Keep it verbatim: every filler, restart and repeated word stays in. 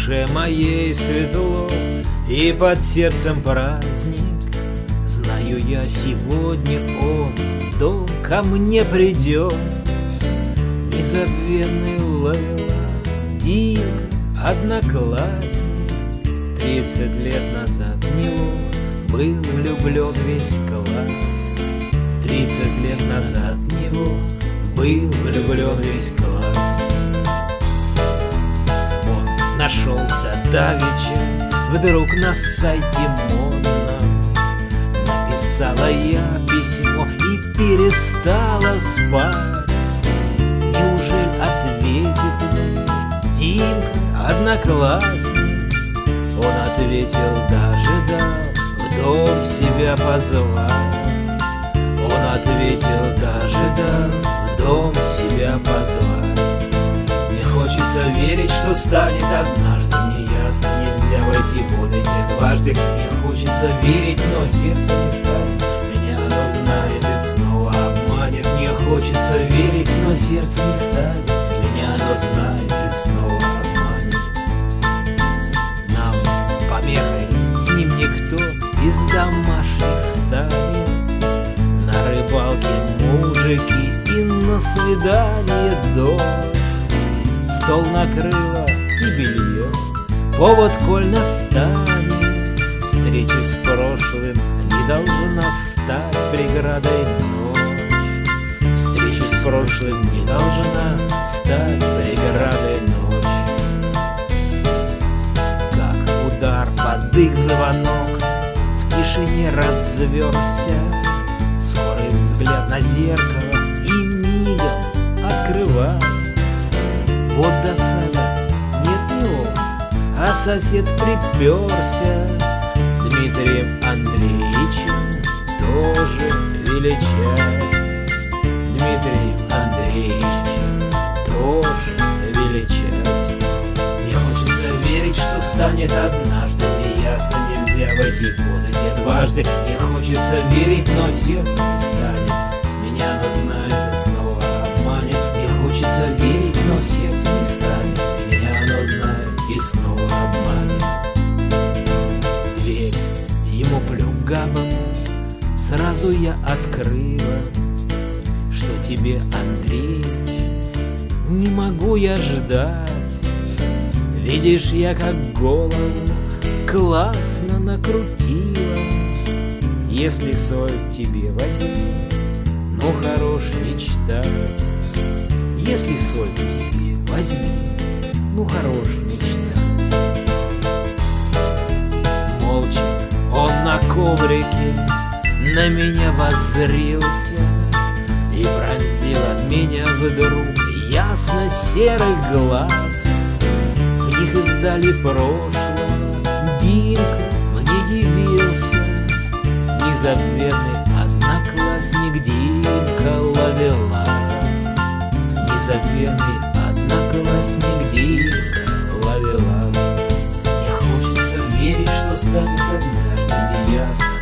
душе моей светло, и под сердцем праздник. Знаю я, сегодня он в дом ко мне придет. Незабвенный Ловелас, Димка, одноклассник. Тридцать лет назад в него был влюблен весь класс. Тридцать лет назад в него был влюблен весь класс. Он нашелся давеча вдруг на сайте модном. Написала я письмо и перестала спать. Неужели ответит мне Димка, одноклассник? Он ответил, даже да, в дом себя позвать. Он ответил, даже да, в дом себя позвать. Мне хочется верить, что станет однажды. Неясно, нельзя войти в воды не дважды. Мне хочется верить, но сердце не станет. Меня оно знает и снова обманет. Мне хочется верить, но сердце не станет. Меня оно знает и снова обманет. Нам помехой с ним никто из домашних станет. На рыбалке мужики и на свидание дочь. Стол накрыла и белье, повод коль настанет. Встречи с прошлым не должна стать преградой ночь. Встречи с прошлым не должна стать преградой ночь. Как удар под их звонок в тишине разверся. Скорый взгляд на зеркало и мигом открывать. Вот досада, нет, не он, а сосед приперся. Дмитрием Андреевичем тоже величать. Дмитрием Андреевичем тоже величать. Мне хочется верить, что станет однажды. Неясно, нельзя войти в воды не дважды. Мне хочется верить, но сердце не станет. Меня оно знает и снова обманет. Мне хочется верить, но сердце не станет. Меня оно знает и снова обманет. Дверь ему плюгавому сразу я открыла. Что тебе, Андрей, не могу я ждать. Видишь, я как голову классно накрутила. Если соль тебе возьми, ну хорош мечтать. Если соль тебе возьми, ну хорош мечтать. Молча он на коврике на меня воззрился и пронзил от меня вдруг ясно серый глаз. В них издали прошлого Димка мне явился. Незабвенный одноклассник Димка Ловелас. Незабвенный одноклассник Димка Ловелас. Мне хочется верить, что станет однажды неясно.